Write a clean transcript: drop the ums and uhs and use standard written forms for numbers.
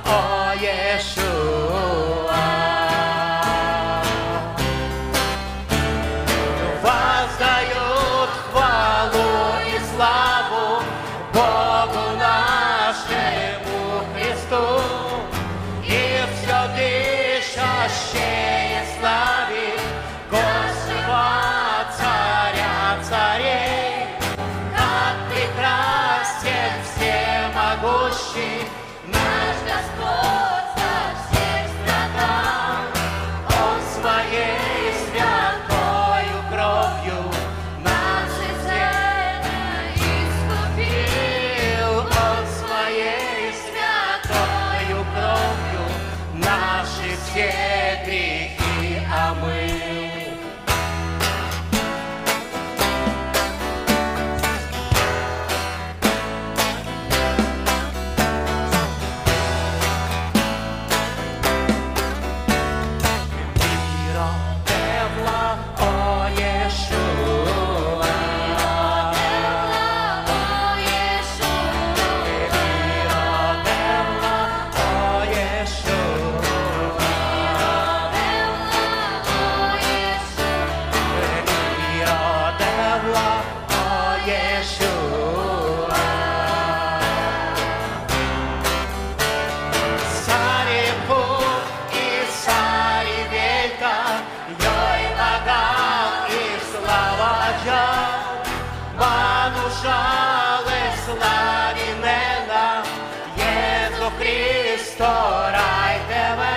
о Иешуа. Воздают хвалу и славу Богу нашему Христу, и все дышащее славит Господа, Царя царей. Как прекрасен всемогущий наш Господь со всех стран. Он своей святою кровью наши грехи искупил. Он своей святою кровью наши все грехи омыл. Cristo, Rai Teve.